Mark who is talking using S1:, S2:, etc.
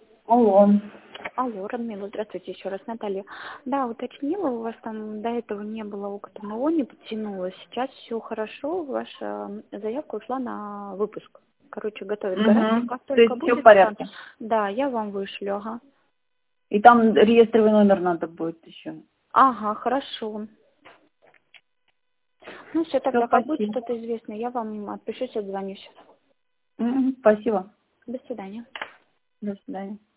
S1: Алло.
S2: Алло, Радмила, здравствуйте еще раз, Наталья. Да, уточнила, у вас там до этого не было опыта МО, не подтянулось. Сейчас все хорошо, ваша заявка ушла на выпуск. Короче, готовит гарантию, как
S1: То
S2: только
S1: есть все в
S2: будет,
S1: порядке.
S2: да, я вам вышлю, ага.
S1: И там реестровый номер надо будет еще.
S2: Ага, хорошо. Ну все,
S1: Все,
S2: тогда как будет
S1: спасибо.
S2: что-то известно, я вам отпишусь, отзвонюсь.
S1: Спасибо.
S2: До свидания.
S1: До свидания.